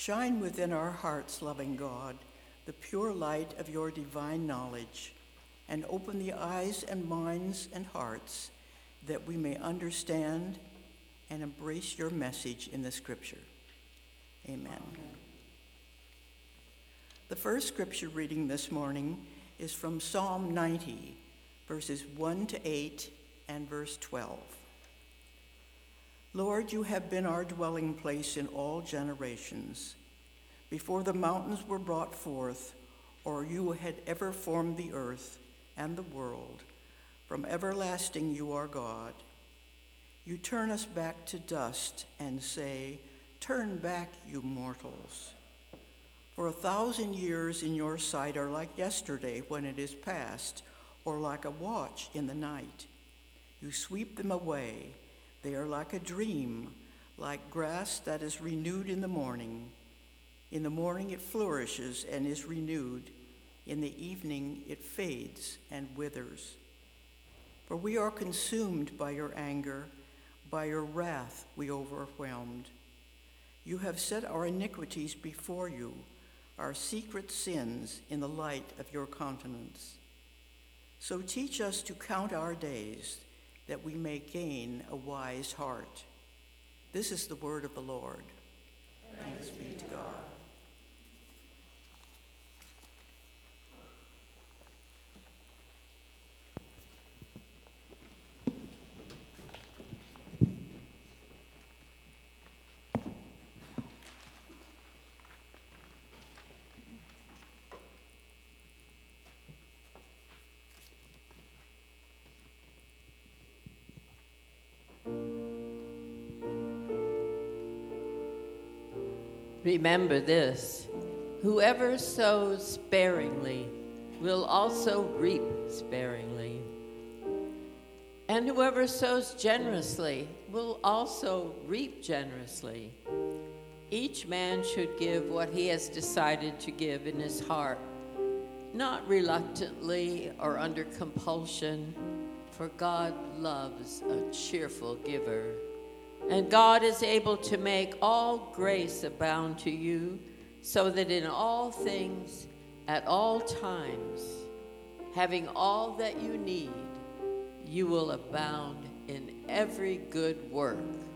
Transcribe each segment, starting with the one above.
Shine within our hearts, loving God, the pure light of your divine knowledge, and open the eyes and minds and hearts that we may understand and embrace your message in the Scripture. Amen. The first Scripture reading this morning is from Psalm 90, verses 1 to 8 and verse 12. Lord, you have been our dwelling place in all generations. Before the mountains were brought forth, or you had ever formed the earth and the world, from everlasting you are God. You turn us back to dust and say, turn back, you mortals. For 1,000 years in your sight are like yesterday when it is past, or like a watch in the night. You sweep them away. They are like a dream, like grass that is renewed in the morning. In the morning it flourishes and is renewed. In the evening it fades and withers. For we are consumed by your anger. By your wrath we overwhelmed. You have set our iniquities before you, our secret sins in the light of your countenance. So teach us to count our days, that we may gain a wise heart. This is the word of the Lord. Thanks be to God. Remember this, whoever sows sparingly will also reap sparingly. And whoever sows generously will also reap generously. Each man should give what he has decided to give in his heart, not reluctantly or under compulsion, for God loves a cheerful giver. And God is able to make all grace abound to you, so that in all things, at all times, having all that you need, you will abound in every good work.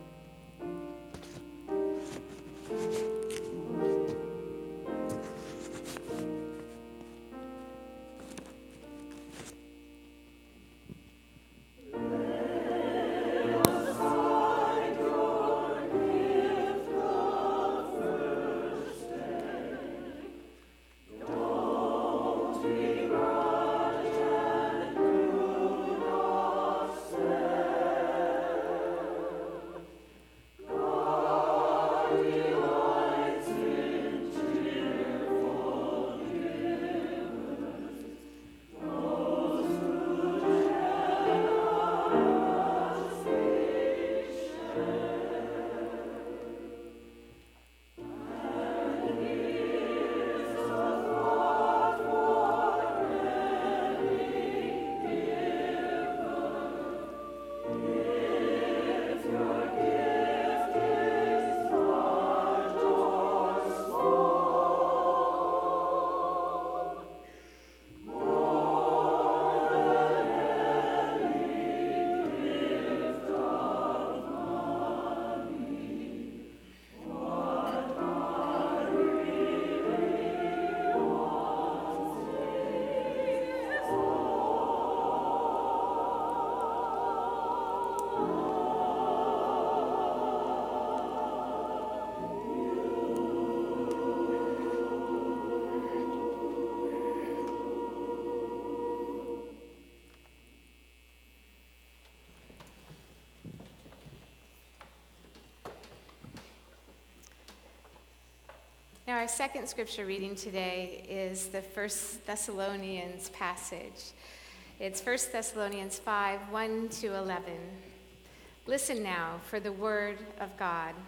Now, our second scripture reading today is the 1 Thessalonians passage. It's 1 Thessalonians 5, 1 to 11. Listen now for the word of God.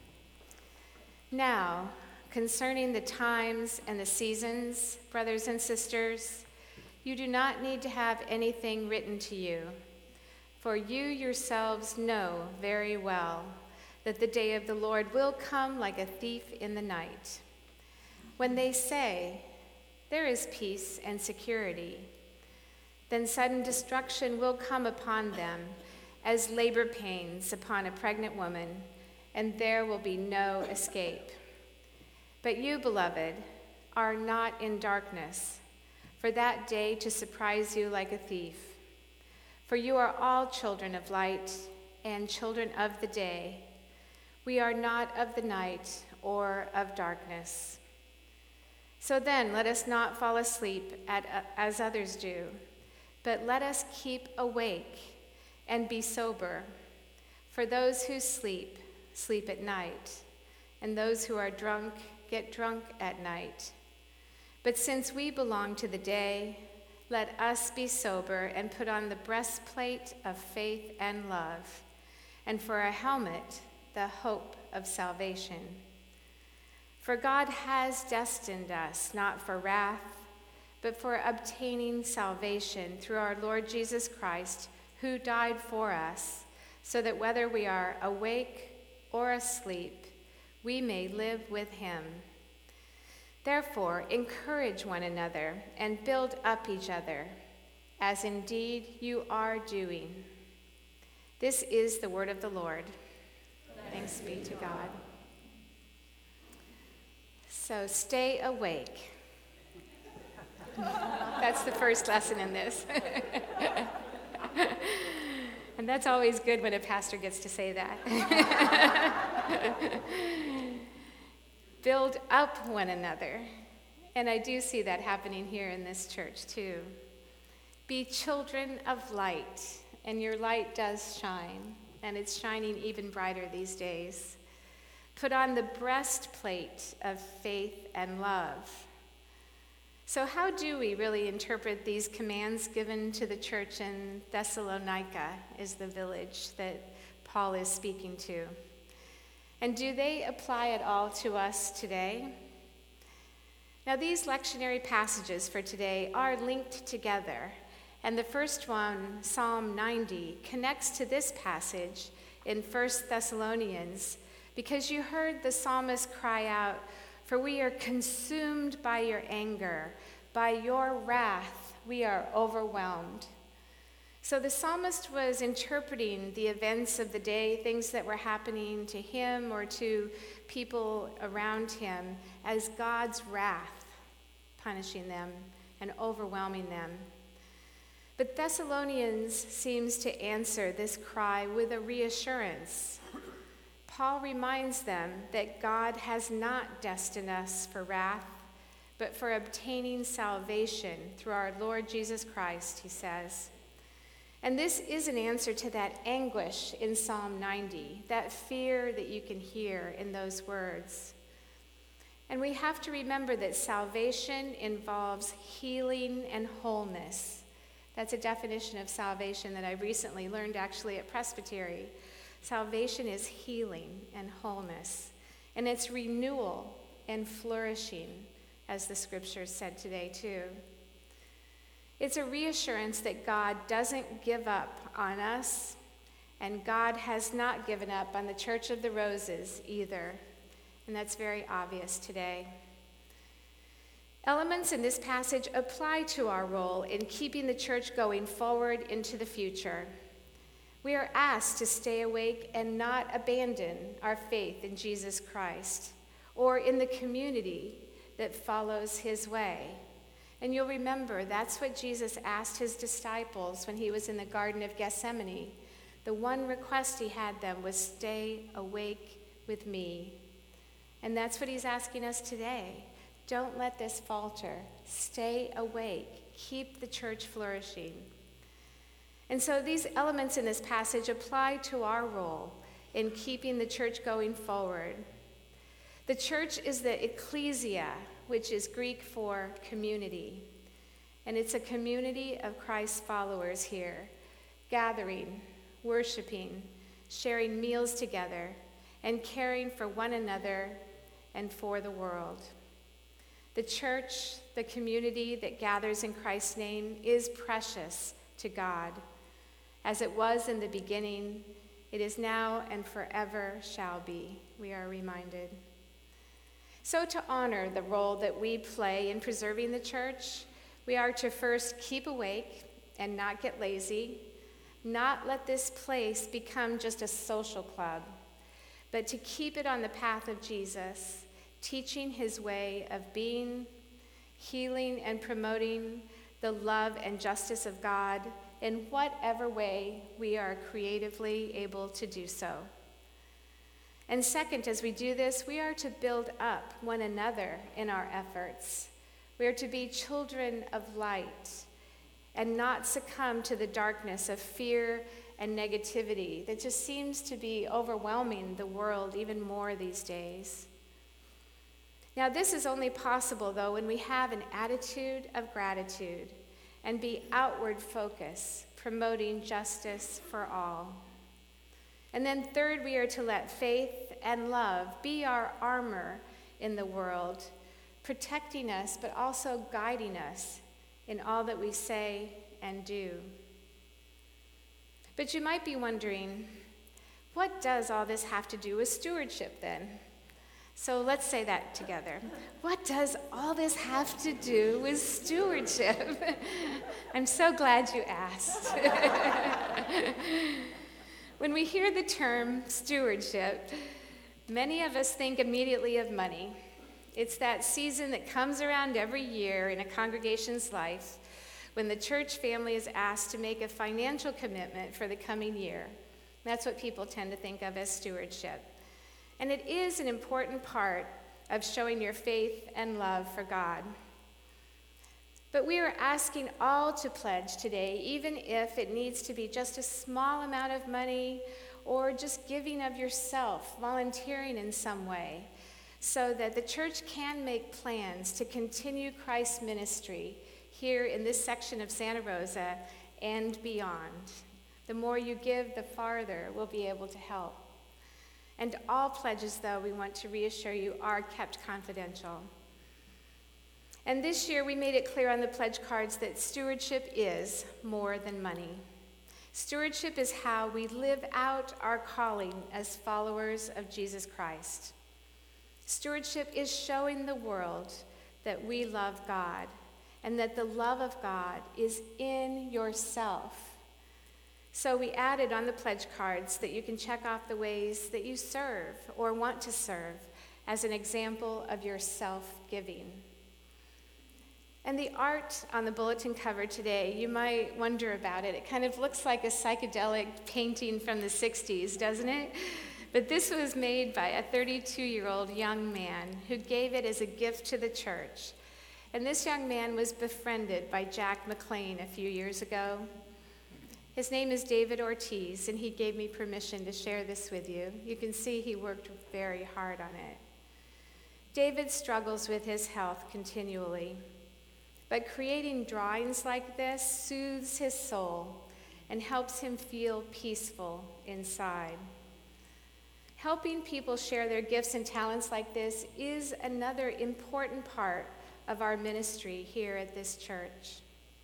Now, concerning the times and the seasons, brothers and sisters, you do not need to have anything written to you, for you yourselves know very well that the day of the Lord will come like a thief in the night. When they say, 'There is peace and security,' then sudden destruction will come upon them as labor pains upon a pregnant woman, and there will be no escape. But you, beloved, are not in darkness, for that day to surprise you like a thief. For you are all children of light and children of the day. We are not of the night or of darkness. So then, let us not fall asleep as others do, but let us keep awake and be sober. For those who sleep, sleep at night, and those who are drunk, get drunk at night. But since we belong to the day, let us be sober and put on the breastplate of faith and love, and for a helmet, the hope of salvation. For God has destined us not for wrath, but for obtaining salvation through our Lord Jesus Christ, who died for us, so that whether we are awake or asleep, we may live with him. Therefore, encourage one another and build up each other, as indeed you are doing. This is the word of the Lord. Thanks be to God. So stay awake. That's the first lesson in this. And that's always good when a pastor gets to say that. Build up one another. And I do see that happening here in this church too. Be children of light, and your light does shine, and it's shining even brighter these days. Put on the breastplate of faith and love. So how do we really interpret these commands given to the church in Thessalonica, is the village that Paul is speaking to? And do they apply at all to us today? Now, these lectionary passages for today are linked together, and the first one, Psalm 90, connects to this passage in 1 Thessalonians, because you heard the psalmist cry out, "For we are consumed by your anger, by your wrath we are overwhelmed." So the psalmist was interpreting the events of the day, things that were happening to him or to people around him, as God's wrath punishing them and overwhelming them. But Thessalonians seems to answer this cry with a reassurance. Paul reminds them that God has not destined us for wrath, but for obtaining salvation through our Lord Jesus Christ, he says. And this is an answer to that anguish in Psalm 90, that fear that you can hear in those words. And we have to remember that salvation involves healing and wholeness. That's a definition of salvation that I recently learned actually at Presbytery. Salvation is healing and wholeness, and it's renewal and flourishing, as the scriptures said today too. It's a reassurance that God doesn't give up on us, and God has not given up on the Church of the Roses either, and that's very obvious today. Elements in this passage apply to our role in keeping the church going forward into the future. We are asked to stay awake and not abandon our faith in Jesus Christ or in the community that follows his way. And you'll remember that's what Jesus asked his disciples when he was in the Garden of Gethsemane. The one request he had them was, "Stay awake with me." And that's what he's asking us today. Don't let this falter. Stay awake. Keep the church flourishing. And so these elements in this passage apply to our role in keeping the church going forward. The church is the ecclesia, which is Greek for community. And it's a community of Christ's followers here, gathering, worshiping, sharing meals together, and caring for one another and for the world. The church, the community that gathers in Christ's name, is precious to God. As it was in the beginning, It is now and forever shall be, we are reminded. So to honor the role that we play in preserving the church, we are to first keep awake and not get lazy, not let this place become just a social club, but to keep it on the path of Jesus, teaching his way of being, healing and promoting the love and justice of God in whatever way we are creatively able to do so. And second, as we do this, we are to build up one another in our efforts. We are to be children of light and not succumb to the darkness of fear and negativity that just seems to be overwhelming the world even more these days. Now, this is only possible, though, when we have an attitude of gratitude and be outward focused, promoting justice for all. And then third, we are to let faith and love be our armor in the world, protecting us, but also guiding us in all that we say and do. But you might be wondering, what does all this have to do with stewardship then? So let's say that together. What does all this have to do with stewardship? I'm so glad you asked. When we hear the term stewardship, many of us think immediately of money. It's that season that comes around every year in a congregation's life when the church family is asked to make a financial commitment for the coming year. That's what people tend to think of as stewardship. And it is an important part of showing your faith and love for God. But we are asking all to pledge today, even if it needs to be just a small amount of money or just giving of yourself, volunteering in some way, so that the church can make plans to continue Christ's ministry here in this section of Santa Rosa and beyond. The more you give, the farther we'll be able to help. And all pledges, though, we want to reassure you, are kept confidential. And this year, we made it clear on the pledge cards that stewardship is more than money. Stewardship is how we live out our calling as followers of Jesus Christ. Stewardship is showing the world that we love God and that the love of God is in yourself. So we added on the pledge cards that you can check off the ways that you serve or want to serve as an example of your self-giving. And the art on the bulletin cover today, you might wonder about it. It kind of looks like a psychedelic painting from the 60s, doesn't it? But this was made by a 32-year-old young man who gave it as a gift to the church. And this young man was befriended by Jack McLean a few years ago. His name is David Ortiz, and he gave me permission to share this with you. You can see he worked very hard on it. David struggles with his health continually, but creating drawings like this soothes his soul and helps him feel peaceful inside. Helping people share their gifts and talents like this is another important part of our ministry here at this church.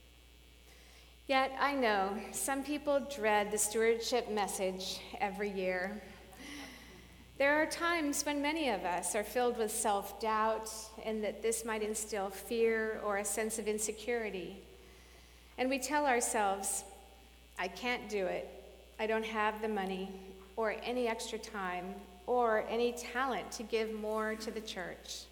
Yet I know some people dread the stewardship message every year. There are times when many of us are filled with self-doubt and that this might instill fear or a sense of insecurity. And we tell ourselves, I can't do it. I don't have the money or any extra time or any talent to give more to the church.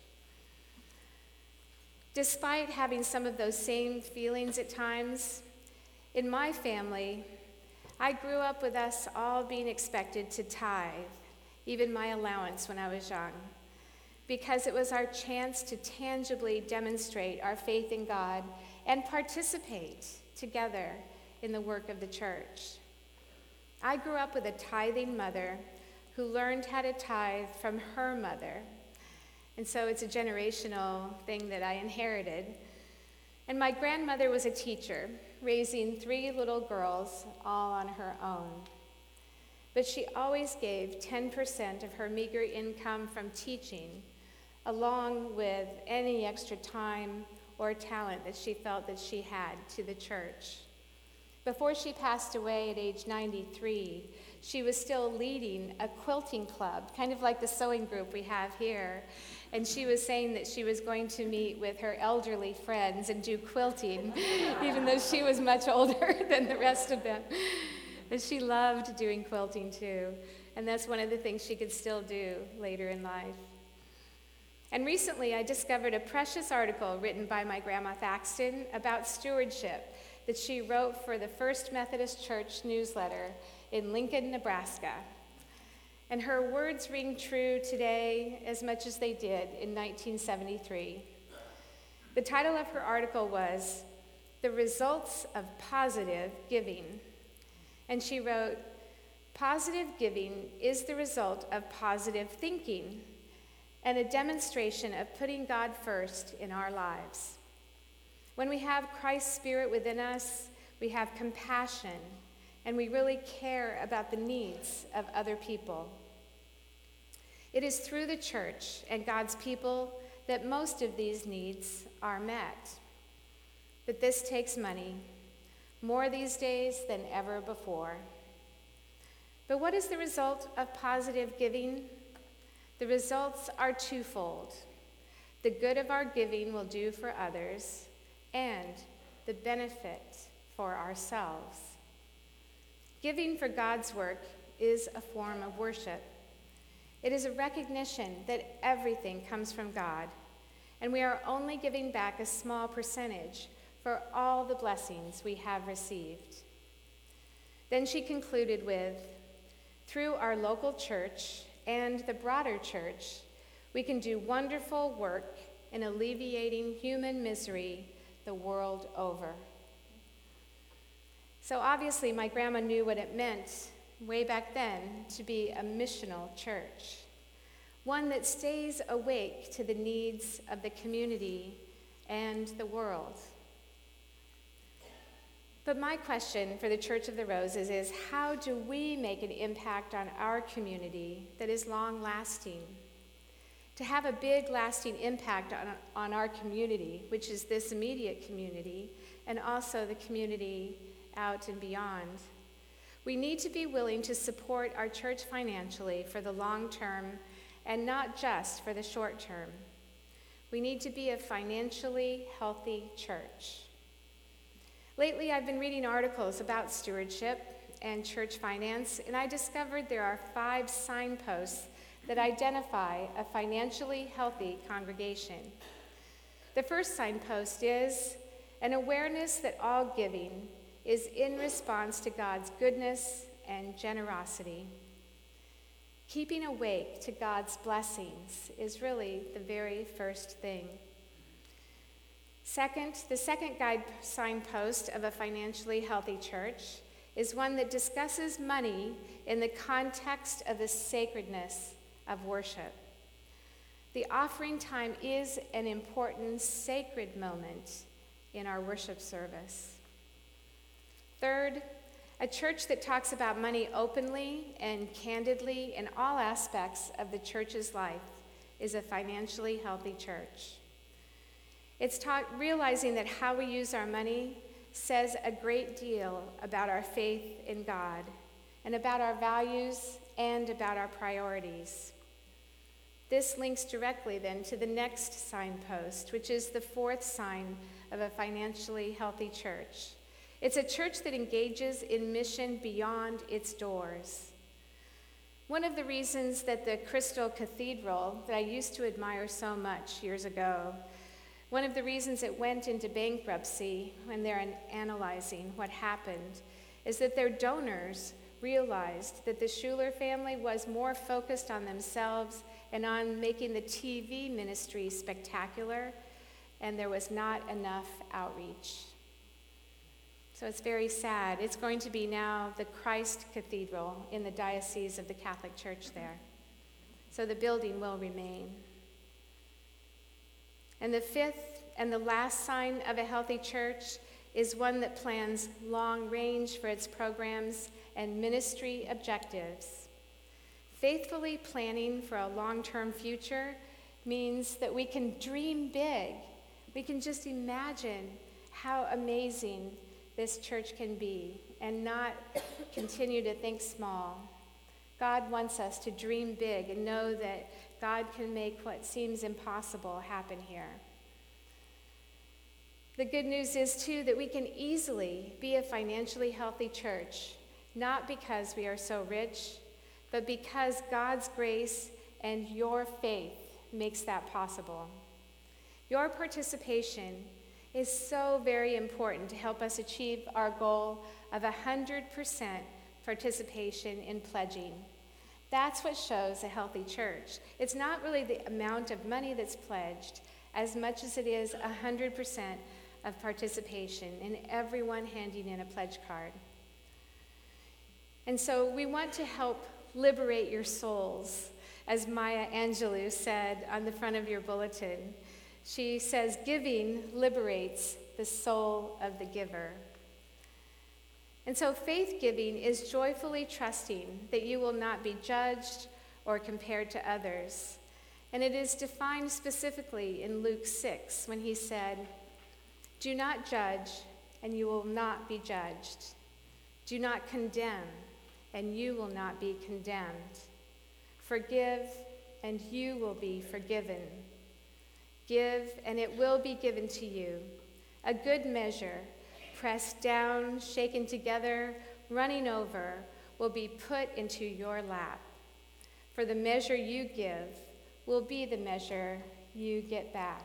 Despite having some of those same feelings at times, in my family, I grew up with us all being expected to tithe, even my allowance when I was young, because it was our chance to tangibly demonstrate our faith in God and participate together in the work of the church. I grew up with a tithing mother who learned how to tithe from her mother, and so it's a generational thing that I inherited. And my grandmother was a teacher, raising 3 little girls all on her own. But she always gave 10% of her meager income from teaching, along with any extra time or talent that she felt that she had, to the church. Before she passed away at age 93, she was still leading a quilting club, kind of like the sewing group we have here. And she was saying that she was going to meet with her elderly friends and do quilting, even though she was much older than the rest of them. But she loved doing quilting too. And that's one of the things she could still do later in life. And recently I discovered a precious article written by my grandma Thaxton about stewardship that she wrote for the First Methodist Church newsletter in Lincoln, Nebraska. And her words ring true today as much as they did in 1973. The title of her article was "The Results of Positive Giving." And she wrote, "Positive giving is the result of positive thinking and a demonstration of putting God first in our lives. When we have Christ's Spirit within us, we have compassion and we really care about the needs of other people. It is through the church and God's people that most of these needs are met. But this takes money, more these days than ever before. But what is the result of positive giving? The results are twofold. The good of our giving will do for others, and the benefit for ourselves. Giving for God's work is a form of worship. It is a recognition that everything comes from God, and we are only giving back a small percentage for all the blessings we have received. Then she concluded with, through our local church and the broader church, we can do wonderful work in alleviating human misery the world over. So obviously my grandma knew what it meant way back then to be a missional church, one that stays awake to the needs of the community and the world. But my question for the Church of the Roses is, how do we make an impact on our community that is long-lasting? To have a big, lasting impact on our community, which is this immediate community, and also the community out and beyond, we need to be willing to support our church financially for the long term and not just for the short term. We need to be a financially healthy church. Lately, I've been reading articles about stewardship and church finance, and I discovered there are 5 signposts that identify a financially healthy congregation. The first signpost is an awareness that all giving is in response to God's goodness and generosity. Keeping awake to God's blessings is really the very first thing. Second, the second guide signpost of a financially healthy church is one that discusses money in the context of the sacredness of worship. The offering time is an important sacred moment in our worship service. Third, a church that talks about money openly and candidly in all aspects of the church's life is a financially healthy church. It's realizing that how we use our money says a great deal about our faith in God and about our values and about our priorities. This links directly then to the next signpost, which is the 4th sign of a financially healthy church. It's a church that engages in mission beyond its doors. One of the reasons that the Crystal Cathedral, that I used to admire so much years ago, one of the reasons it went into bankruptcy when they're analyzing what happened is that their donors realized that the Schuler family was more focused on themselves and on making the TV ministry spectacular, and there was not enough outreach. So it's very sad. It's going to be now the Christ Cathedral in the Diocese of the Catholic Church there. So the building will remain. And the 5th and the last sign of a healthy church is one that plans long range for its programs and ministry objectives. Faithfully planning for a long-term future means that we can dream big. We can just imagine how amazing this church can be and not continue to think small. God wants us to dream big and know that God can make what seems impossible happen here. The good news is, too, that we can easily be a financially healthy church, not because we are so rich, but because God's grace and your faith makes that possible. Your participation is so very important to help us achieve our goal of 100% participation in pledging. That's what shows a healthy church. It's not really the amount of money that's pledged as much as it is 100% of participation and everyone handing in a pledge card. And so we want to help liberate your souls, as Maya Angelou said on the front of your bulletin. She says, giving liberates the soul of the giver. And so faith giving is joyfully trusting that you will not be judged or compared to others. And it is defined specifically in Luke 6 when he said, do not judge, and you will not be judged. Do not condemn, and you will not be condemned. Forgive, and you will be forgiven. Give, and it will be given to you. A good measure, pressed down, shaken together, running over, will be put into your lap. For the measure you give will be the measure you get back.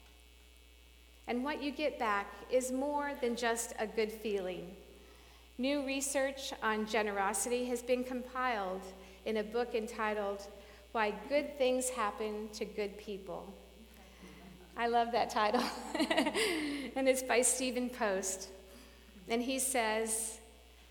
And what you get back is more than just a good feeling. New research on generosity has been compiled in a book entitled Why Good Things Happen to Good People. I love that title. And it's by Stephen Post. And he says,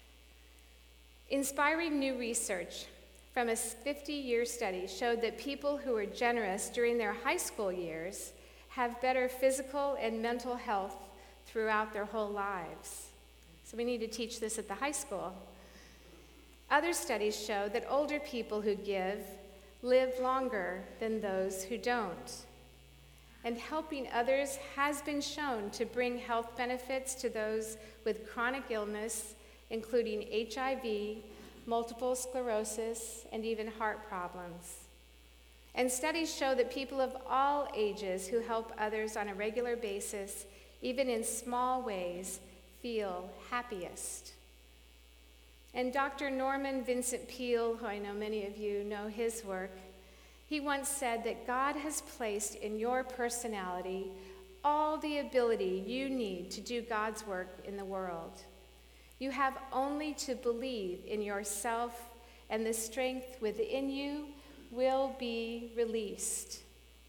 inspiring new research from a 50-year study showed that people who were generous during their high school years have better physical and mental health throughout their whole lives. So we need to teach this at the high school. Other studies show that older people who give live longer than those who don't. And helping others has been shown to bring health benefits to those with chronic illness, including HIV, multiple sclerosis, and even heart problems. And studies show that people of all ages who help others on a regular basis, even in small ways, feel happiest. And Dr. Norman Vincent Peale, who I know many of you know his work, he once said that God has placed in your personality all the ability you need to do God's work in the world. You have only to believe in yourself, and the strength within you will be released.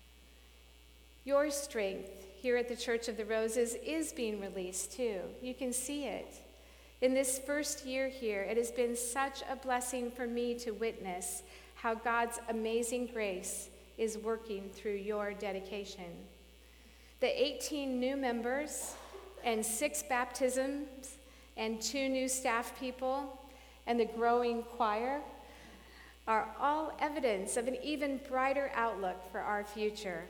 Your strength here at the Church of the Roses is being released too. You can see it. In this first year here, it has been such a blessing for me to witness how God's amazing grace is working through your dedication. The 18 new members and 6 baptisms and 2 new staff people and the growing choir are all evidence of an even brighter outlook for our future.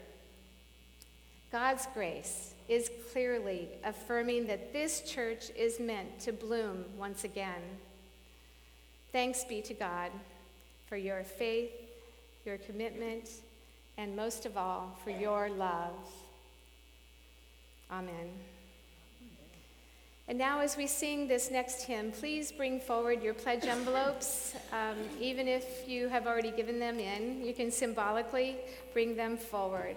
God's grace is clearly affirming that this church is meant to bloom once again. Thanks be to God for your faith, your commitment, and most of all, for your love. Amen. And now as we sing this next hymn, please bring forward your pledge envelopes. Even if you have already given them in, you can symbolically bring them forward.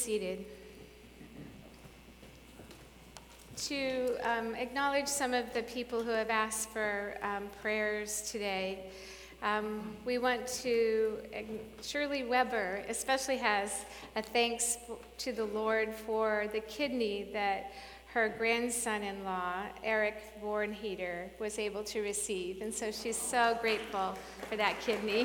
seated. To acknowledge some of the people who have asked for prayers today, we want to, Shirley Weber especially has a thanks to the Lord for the kidney that her grandson-in-law, Eric Bornheder, was able to receive. And so she's so grateful for that kidney.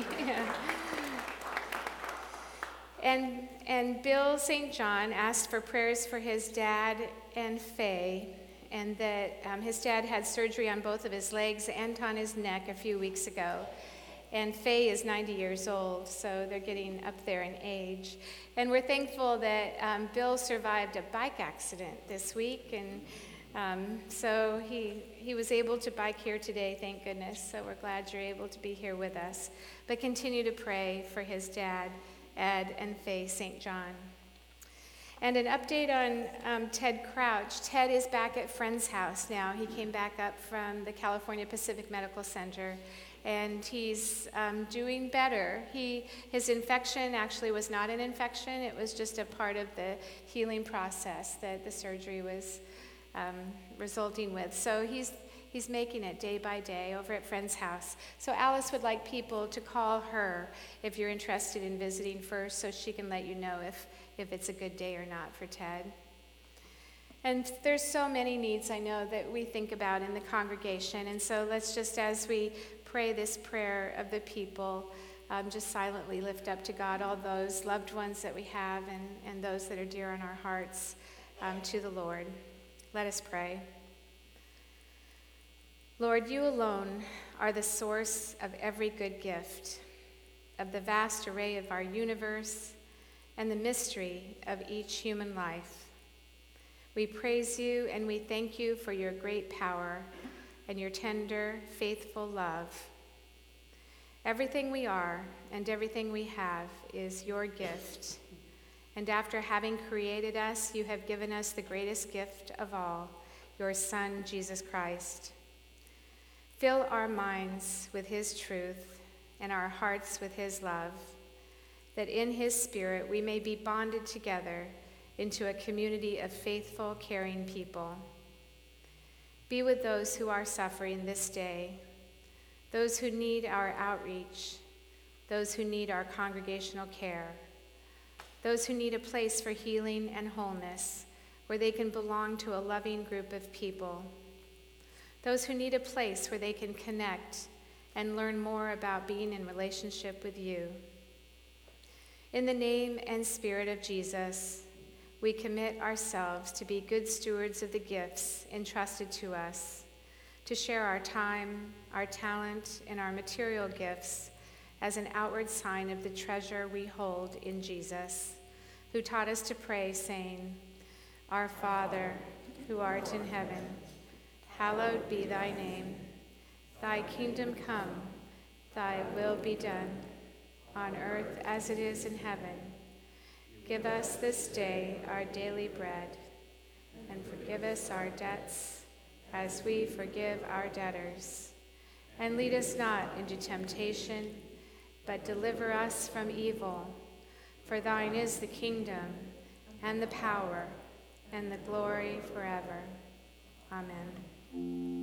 And Bill St. John asked for prayers for his dad and Faye, and that his dad had surgery on both of his legs and on his neck a few weeks ago. And Faye is 90 years old, so they're getting up there in age. And we're thankful that Bill survived a bike accident this week, and so he was able to bike here today, thank goodness. So we're glad you're able to be here with us. But continue to pray for his dad, Ed and Faye St. John. And an update on Ted Crouch. Ted is back at Friend's house now. He came back up from the California Pacific Medical Center, and he's doing better. His infection actually was not an infection. It was just a part of the healing process that the surgery was resulting with. So he's making it day by day over at Friend's house. So Alice would like people to call her if you're interested in visiting first, so she can let you know if it's a good day or not for Ted. And there's so many needs I know that we think about in the congregation. And so let's just, as we pray this prayer of the people, just silently lift up to God all those loved ones that we have and those that are dear on our hearts to the Lord. Let us pray. Lord, you alone are the source of every good gift, of the vast array of our universe, and the mystery of each human life. We praise you and we thank you for your great power and your tender, faithful love. Everything we are and everything we have is your gift. And after having created us, you have given us the greatest gift of all, your Son, Jesus Christ. Fill our minds with his truth and our hearts with his love, that in his Spirit we may be bonded together into a community of faithful, caring people. Be with those who are suffering this day, those who need our outreach, those who need our congregational care, those who need a place for healing and wholeness where they can belong to a loving group of people, those who need a place where they can connect and learn more about being in relationship with you. In the name and Spirit of Jesus, we commit ourselves to be good stewards of the gifts entrusted to us, to share our time, our talent, and our material gifts as an outward sign of the treasure we hold in Jesus, who taught us to pray, saying, Our Father, who art in heaven, hallowed be thy name. Thy kingdom come, thy will be done, on earth as it is in heaven. Give us this day our daily bread, and forgive us our debts as we forgive our debtors. And lead us not into temptation, but deliver us from evil. For thine is the kingdom, and the power, and the glory forever. Amen.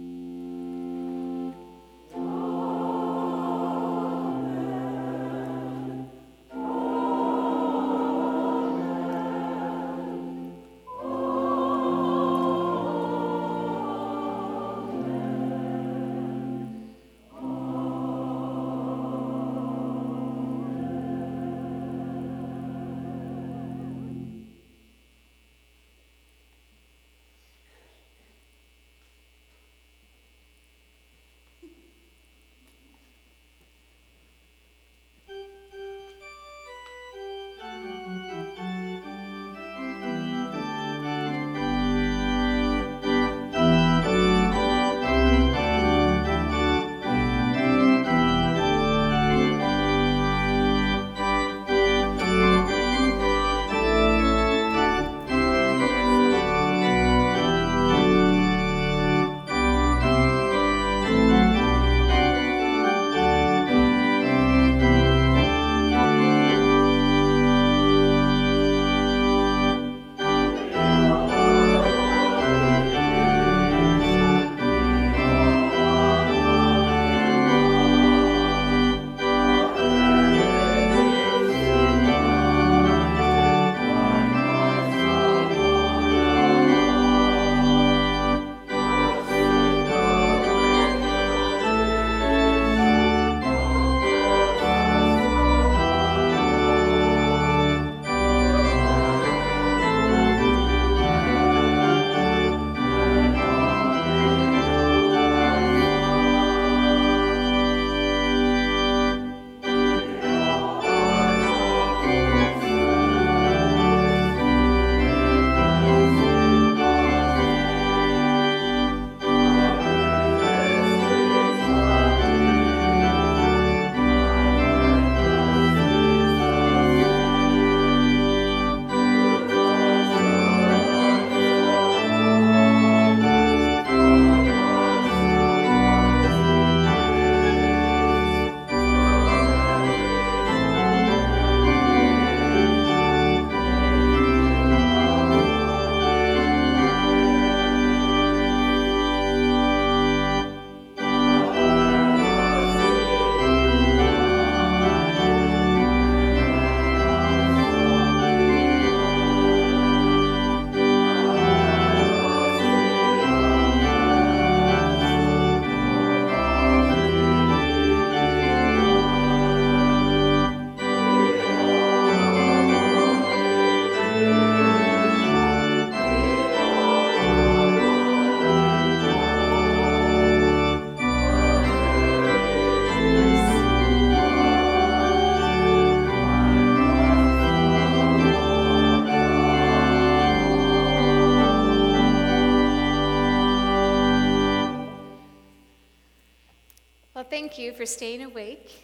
thank you for staying awake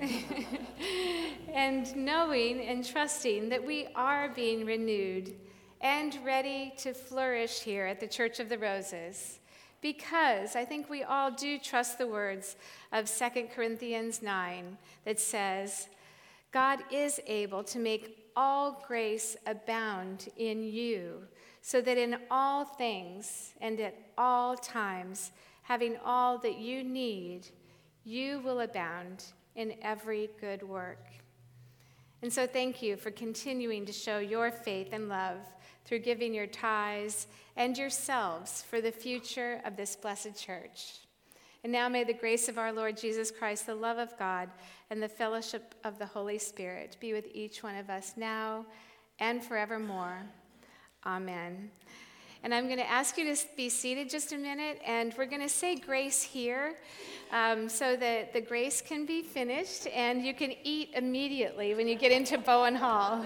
and knowing and trusting that we are being renewed and ready to flourish here at the Church of the Roses. Because I think we all do trust the words of 2 Corinthians 9 that says, God is able to make all grace abound in you, so that in all things and at all times, having all that you need, you will abound in every good work. And so thank you for continuing to show your faith and love through giving your tithes and yourselves for the future of this blessed church. And now may the grace of our Lord Jesus Christ, the love of God, and the fellowship of the Holy Spirit be with each one of us now and forevermore. Amen. And I'm going to ask you to be seated just a minute, and we're going to say grace here so that the grace can be finished, and you can eat immediately when you get into Bowen Hall.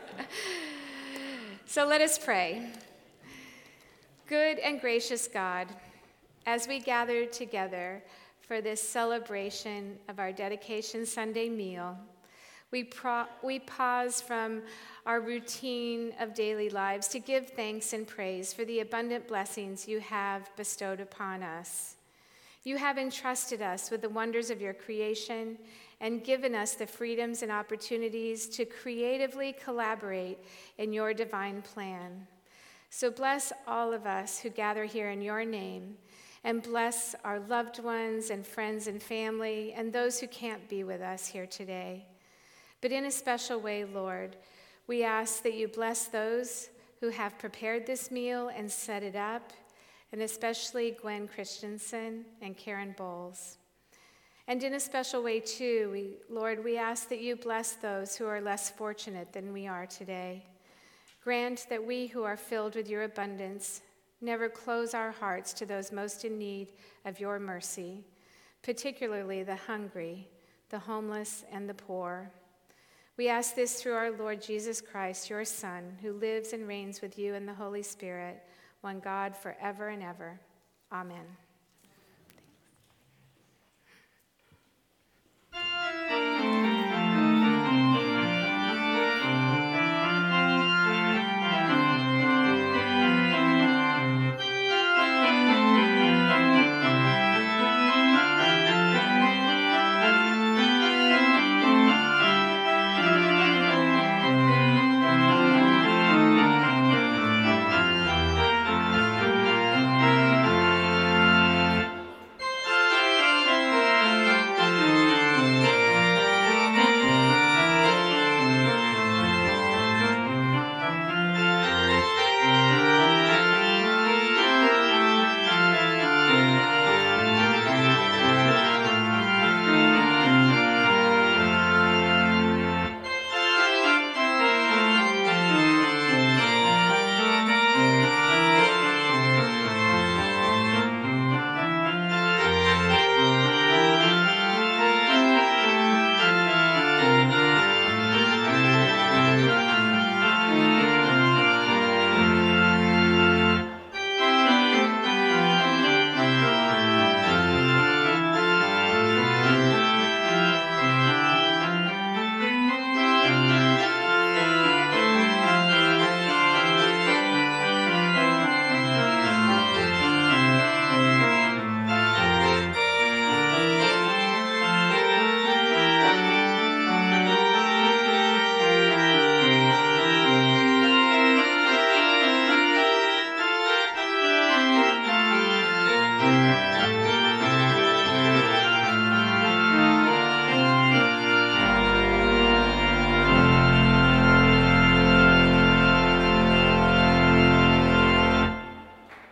So let us pray. Good and gracious God, as we gather together for this celebration of our Dedication Sunday meal, we pause from our routine of daily lives to give thanks and praise for the abundant blessings you have bestowed upon us. You have entrusted us with the wonders of your creation and given us the freedoms and opportunities to creatively collaborate in your divine plan. So bless all of us who gather here in your name, and bless our loved ones and friends and family and those who can't be with us here today. But in a special way, Lord, we ask that you bless those who have prepared this meal and set it up, and especially Gwen Christensen and Karen Bowles. And in a special way, too, Lord, we ask that you bless those who are less fortunate than we are today. Grant that we who are filled with your abundance never close our hearts to those most in need of your mercy, particularly the hungry, the homeless, and the poor. We ask this through our Lord Jesus Christ, your Son, who lives and reigns with you in the Holy Spirit, one God forever and ever. Amen.